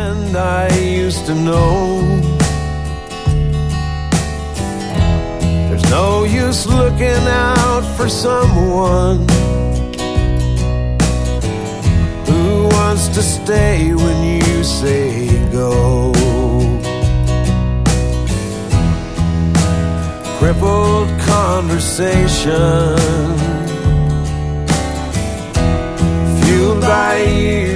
friend I used to know. There's no use looking out for someone who wants to stay when you say go. Crippled conversation fueled by you